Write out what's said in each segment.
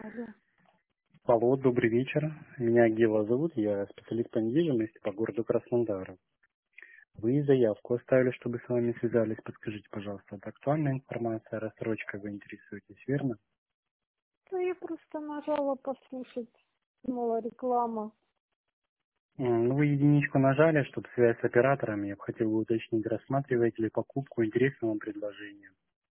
Алло. Алло, добрый вечер. Меня Гела зовут, я специалист по недвижимости по городу Краснодар. Вы заявку оставили, чтобы с вами связались. Подскажите, пожалуйста, это актуальная информация, рассрочкой вы интересуетесь, верно? Да я просто нажала послушать, снова реклама. Ну, вы единичку нажали, чтобы связь с оператором. Я бы хотел бы уточнить, рассматриваете ли покупку интересного предложения.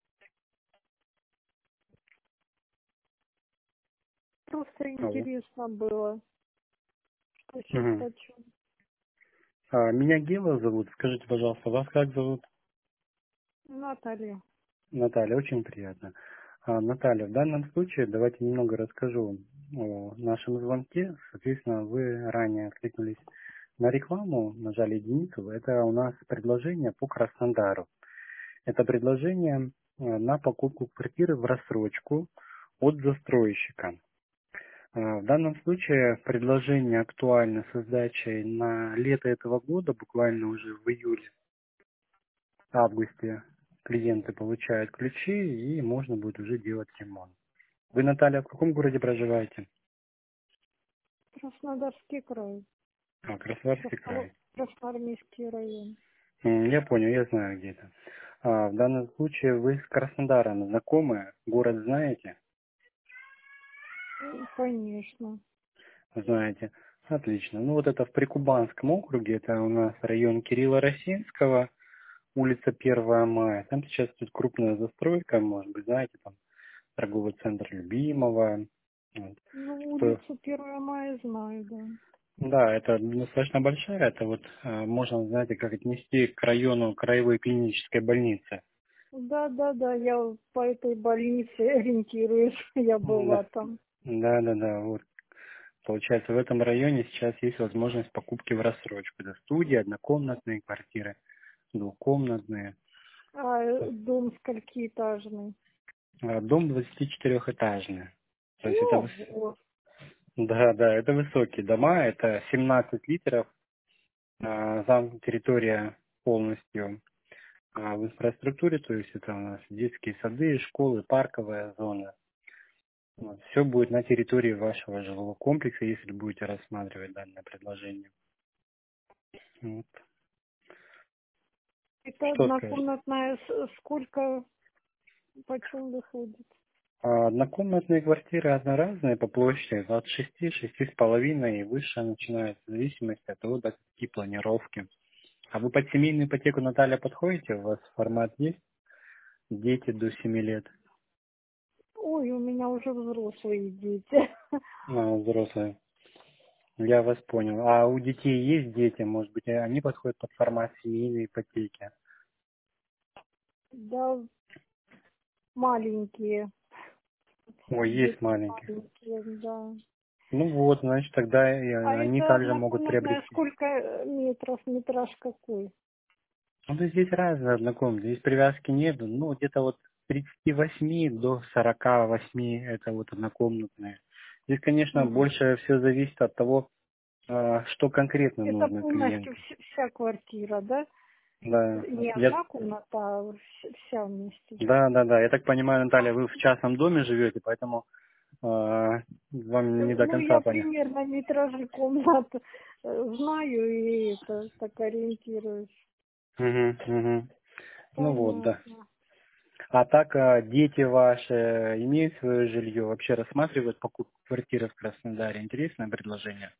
Просто Алло. интересно было, что сейчас Мгм. почем. Меня Гела зовут. Скажите, пожалуйста, вас как зовут? Наталья. Наталья, очень приятно. Наталья, в данном случае давайте немного расскажу о нашем звонке. Соответственно, вы ранее откликнулись на рекламу, нажали единицу. Это у нас предложение по Краснодару. Это предложение на покупку квартиры в рассрочку от застройщика. В данном случае предложение актуально с сдачей на лето этого года, буквально уже в июле-августе клиенты получают ключи и можно будет уже делать ремонт. Вы, Наталья, в каком городе проживаете? Краснодарский край. Краснодарский край. Красноармейский район. Я понял, я знаю где это. В данном случае вы с Краснодаром знакомы? Город знаете? Конечно. Знаете. Отлично. Ну вот это в Прикубанском округе, это у нас район Кирилла Росинского, улица 1 мая. Там сейчас тут крупная застройка, может быть, знаете, там торговый центр Любимого. Вот. Ну, Что улицу 1 мая знаю, да. Да, это достаточно большая, это вот можно, знаете, как отнести к району краевой клинической больницы. Да, да, да, я по этой больнице ориентируюсь. Я была Да, там. да, да, да, вот. Получается, в этом районе сейчас есть возможность покупки в рассрочку. Это студии, однокомнатные квартиры, двухкомнатные. Дом сколькиэтажный? Дом 24-этажный. То есть это, Ого! да, да, это высокие дома, это 17 литров, территория полностью в инфраструктуре, то есть это у нас детские сады, школы, парковая зона. Вот. Все будет на территории вашего жилого комплекса, если будете рассматривать данное предложение. Вот. Это Что скажете? однокомнатная, сколько, почем выходит? Однокомнатные квартиры одноразные по площади от 6-6,5 и выше начинается, в зависимости от того, до какие планировки. А вы под семейную ипотеку, Наталья, подходите? У вас формат есть? Дети до 7 лет, Ой, у меня уже взрослые дети. взрослые. Я вас понял. А у детей есть дети, может быть, они подходят под формат семейной ипотеки? Да, маленькие. Ой, есть Дети маленькие. маленькие, да. Ну вот, значит, тогда А они это также могут однокомнатная, приобрести. сколько метров, метраж какой? Ну, то есть здесь разные однокомнатные, здесь привязки нету, ну, где-то вот 38 до 48 это вот однокомнатные. Здесь, конечно, Мгм. больше все зависит от того, что конкретно Это нужно полностью клиенту. вся квартира, да? Да, Не я, одна комната, а вся вместе. да, да, да, я так понимаю, Наталья, вы в частном доме живете, поэтому вам не до Ну, конца я понятно. примерно метражи комнат знаю и это так ориентируюсь. Угу, угу. Ну вот, да. Понятно. А так, дети ваши имеют свое жилье, вообще рассматривают покупку квартиры в Краснодаре? Интересное предложение?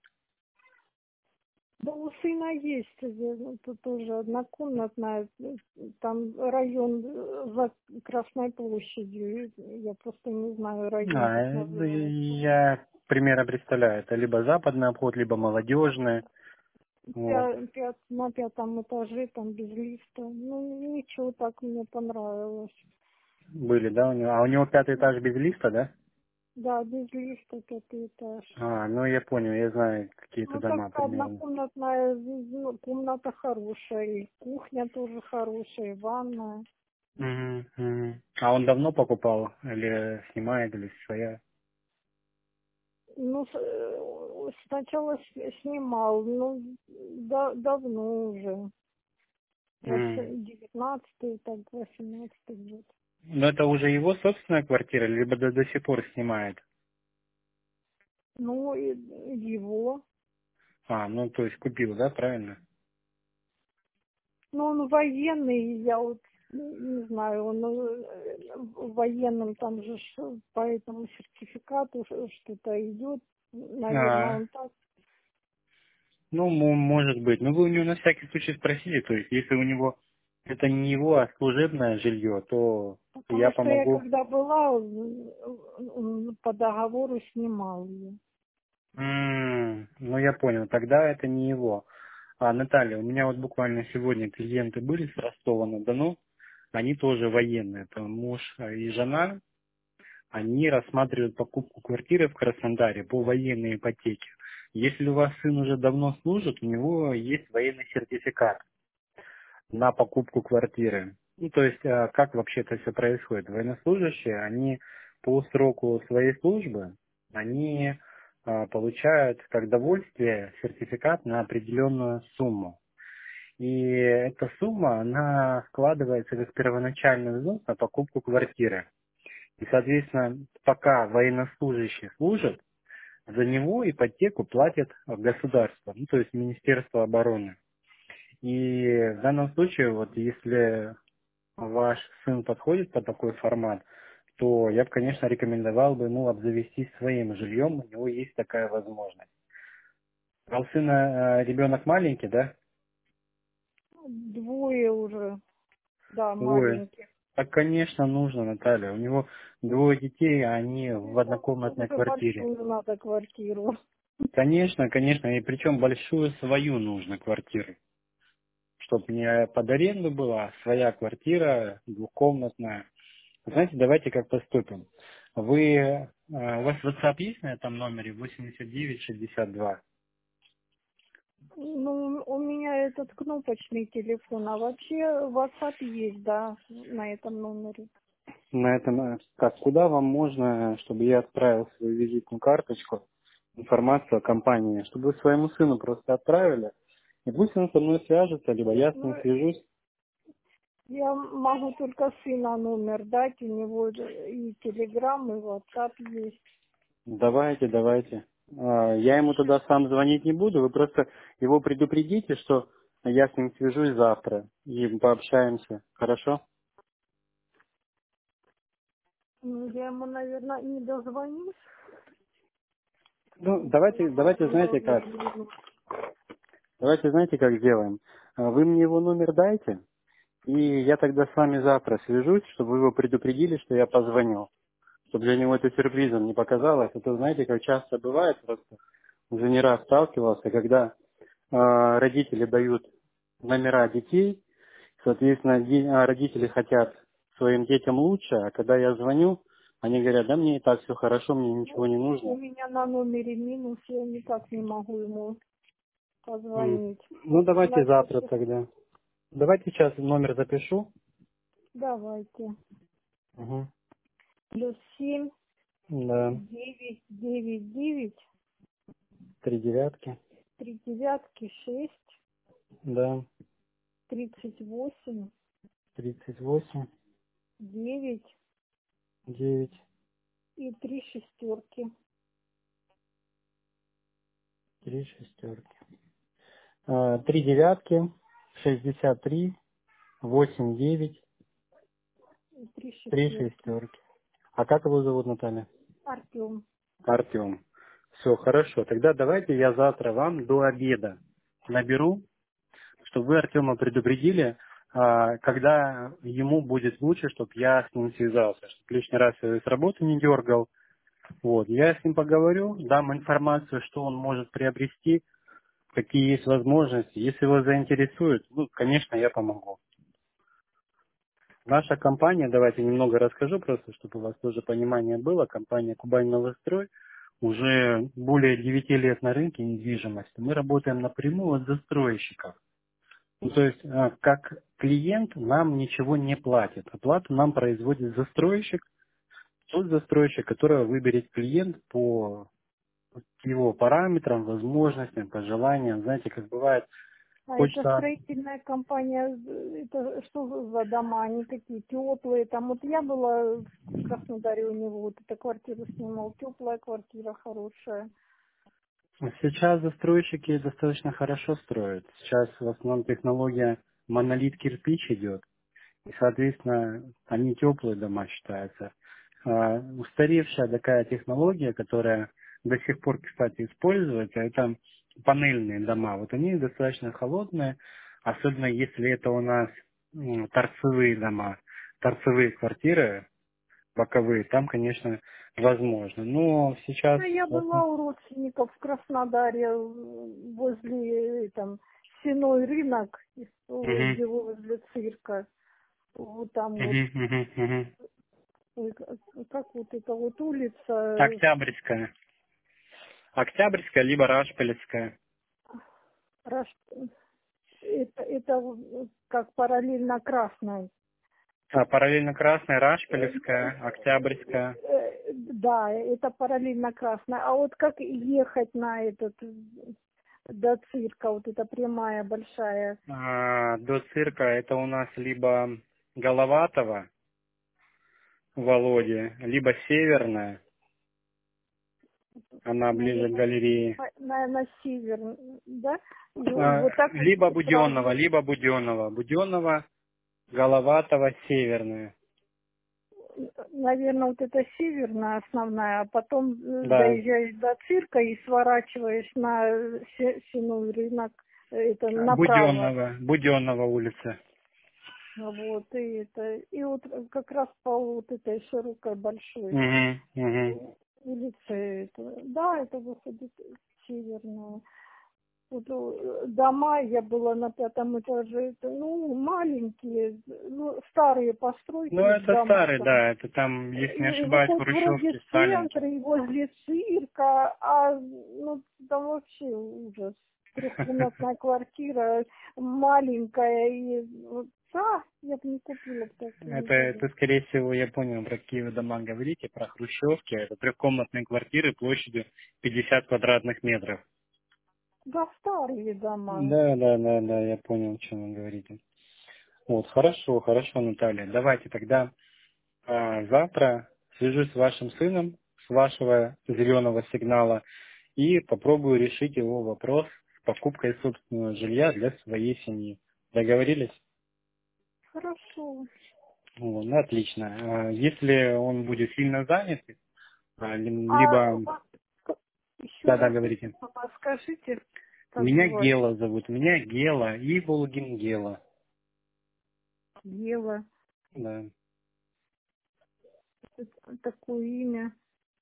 Да у сына есть, тут тоже однокомнатная, там район за Красной площадью, я просто не знаю район, как называется. Я примерно представляю, это либо западный обход, либо молодежный. Вот. На 5-м этаже, там без лифта. Ну, ничего, так мне понравилось. Были, да, у него? А у него 5 этаж без лифта, да? Да, без лифта 5-й этаж. Ну я понял, я знаю какие-то Ну, так дома примерно. однокомнатная, ну, комната хорошая, и кухня тоже хорошая, и ванная. Мгм, мгм. А он давно покупал? Или снимает, или своя? Ну, сначала снимал, ну, давно уже. Мгм. 19-й, так, 18-й год. Ну это уже его собственная квартира, либо до сих пор снимает? Ну, его. Ну то есть купил, да, правильно? Ну, он военный, я вот не знаю, он военным там же по этому сертификату что-то идет. Наверное, А, он так. ну, может быть. Но вы у него на всякий случай спросили, то есть если у него это не его, а служебное жилье, то я Потому что я помогу. когда была, он по договору снимал ее. Ну, я понял, тогда это не его. Наталья, у меня вот буквально сегодня клиенты были с Ростова-на-Дону, они тоже военные, это муж и жена, они рассматривают покупку квартиры в Краснодаре по военной ипотеке. Если у вас сын уже давно служит, у него есть военный сертификат на покупку квартиры. Ну, то есть, как вообще это все происходит? Военнослужащие, они по сроку своей службы, они получают как довольствие сертификат на определенную сумму. И эта сумма, она складывается как первоначальный взнос на покупку квартиры. И, соответственно, пока военнослужащий служит, за него ипотеку платит государство, ну, то есть Министерство обороны. И в данном случае, вот если ваш сын подходит под такой формат, то я бы, конечно, рекомендовал бы ему обзавестись своим жильем, у него есть такая возможность. А у сына ребенок маленький, да? Двое уже, да, Ой, маленьких. так, конечно, нужно, Наталья. У него двое детей, а они в Это однокомнатной уже квартире. большую надо квартиру. Конечно, конечно, и причем большую свою нужно квартиру. Чтобы не под аренду была, а своя квартира, двухкомнатная. Знаете, давайте как поступим. У вас WhatsApp есть на этом номере 8962? Ну, у меня этот кнопочный телефон, а вообще WhatsApp есть, да, на этом номере. На этом, как, куда вам можно, чтобы я отправил свою визитную карточку, информацию о компании, чтобы вы своему сыну просто отправили, и пусть он со мной свяжется, либо я с Ну, ним свяжусь. я могу только сына номер дать, у него и телеграм, и WhatsApp есть. Давайте, давайте. Я ему тогда сам звонить не буду, вы просто его предупредите, что я с ним свяжусь завтра и пообщаемся. Хорошо? Ну, я ему, наверное, не дозвонюсь. Ну, На давайте, моем знаете как? номере минут. Давайте, знаете, как сделаем? Вы мне его номер дайте, и я тогда с вами завтра свяжусь, чтобы вы его предупредили, что я позвоню. Чтобы для него это сюрпризом не показалось. Это, знаете, как часто бывает, просто уже не раз сталкивался, когда родители дают номера детей, соответственно, родители хотят своим детям лучше, а когда я звоню, они говорят, да мне и так все хорошо, мне ничего Ну, не у нужно. меня на номере минус, я никак не могу ему М. позвонить. Ну, давайте завтра Значит, тогда. Давайте сейчас номер запишу. давайте. Угу. +7 Да, 999 три девятки. 6 Да, 38 38, 9 9, и 3 шестерки. 3 шестерки. Три девятки, 63, 8, 9, И 3 3 шестерки. шестерки. А как его зовут, Наталья? Артем. Артем. Все, хорошо. Тогда давайте я завтра вам до обеда наберу, чтобы вы Артема предупредили, когда ему будет лучше, чтобы я с ним связался, чтобы лишний раз с работы не дергал. Вот. Я с ним поговорю, дам информацию, что он может приобрести, какие есть возможности. Если его заинтересует, ну, конечно, я помогу. Наша компания, давайте немного расскажу просто, чтобы у вас тоже понимание было. Компания «Кубань Новострой» уже более 9 лет на рынке недвижимости. Мы работаем напрямую от застройщиков. Ну, то есть, как клиент нам ничего не платит. Оплату нам производит застройщик, тот застройщик, которого выберет клиент по его параметрам, возможностям, пожеланиям. Знаете, как бывает, А это хочется. строительная компания, это что за дома? Они такие теплые. Там вот я была в Краснодаре у него, вот эта квартиру снимал, теплая квартира, хорошая. Сейчас застройщики достаточно хорошо строят. Сейчас в основном технология монолит кирпич идет. И, соответственно, они теплые дома считаются. Устаревшая такая технология, которая до сих пор, кстати, используется, это панельные дома. Вот они достаточно холодные, особенно если это у нас торцевые дома, торцевые квартиры, боковые, там, конечно, возможно. Но сейчас... Ну, я была у родственников в Краснодаре возле Сеной рынок, Мгм, где возле цирка. Вот там вот, мгм, мгм, мгм. ой, как вот эта вот улица, Октябрьская. Октябрьская, либо Рашпилевская. Раш- это вот как параллельно Красной. Параллельно Красная, Э, Рашпилевская, Октябрьская. Да, это параллельно Красной. А вот как ехать на этот, до цирка, вот эта прямая большая, До цирка это у нас либо Головатого, Володи, либо Северная, она ближе к наверное, галерее. на север, да? И вот так вот Либо Буденного, сразу, либо Буденного. Буденного, Головатого, Северная. наверное, вот это северная основная, а потом Да. доезжаешь до цирка и сворачиваешь на Сеной рынок, это направо. Буденного улица. Вот, и вот как раз по вот этой широкой большой Угу, угу. улице, да, это выходит северная. Вот, дома, я была на 5 этаже, ну, маленькие, ну, старые Ну, постройки это дома старый, там. да, это там, если не И ошибаюсь, выходит вроде хрущевки, центр, сталинки. и возле цирка, а ну, там вообще ужас. Трехкомнатная квартира, маленькая, и вот, я бы не купила бы такую Это, никогда. скорее всего, я понял, про какие вы дома говорите, про хрущевки. Это трехкомнатные квартиры площадью 50 квадратных метров. Да, старые дома. Да, да, да, да, я понял, о чем вы говорите. Вот, хорошо, хорошо, Наталья. Давайте тогда завтра свяжусь с вашим сыном, с вашего зеленого сигнала, и попробую решить его вопрос с покупкой собственного жилья для своей семьи. Договорились? Хорошо. Вот, ну, отлично. Если он будет сильно занят, А либо... еще Да-да, раз говорите. подскажите, как Меня звать? Гела зовут. Меня Гела. Иволгин Гела. Ева. Да. Такое имя,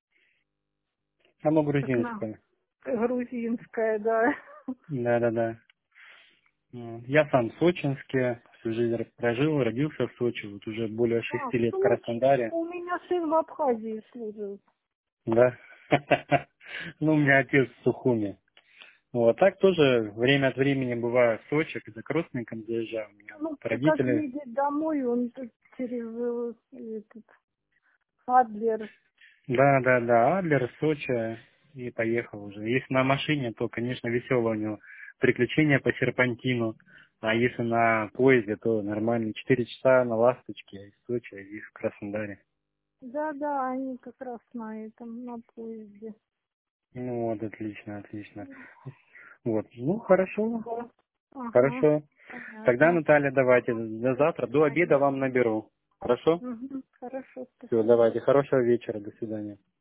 Оно как на грузинское. грузинское, да. Да-да-да. Я сам в Сочинске. Всю жизнь прожил, родился в Сочи. Вот уже более А, 6 лет в Сочи. Краснодаре. У меня сын в Абхазии служит. Да. Ну, у меня отец в Сухуми. Вот так тоже время от времени бываю в Сочи, когда к родственникам заезжаю. У меня Ну, как родители. едет домой, он тут через этот Адлер. Да, да, да, Адлер, Сочи, и поехал уже. Если на машине, то, конечно, весело у него приключения по серпантину, а если на поезде, то нормально 4 часа на «Ласточке» из Сочи и в Краснодаре. Да, да, они как раз на этом, на поезде. Ну вот, отлично, отлично. Вот, ну хорошо, Да. Ага, хорошо. Тогда, понятно. Наталья, давайте до До завтра, до обеда свидания. вам наберу. Хорошо? Угу, хорошо, Все, спасибо. давайте, хорошего вечера, до свидания.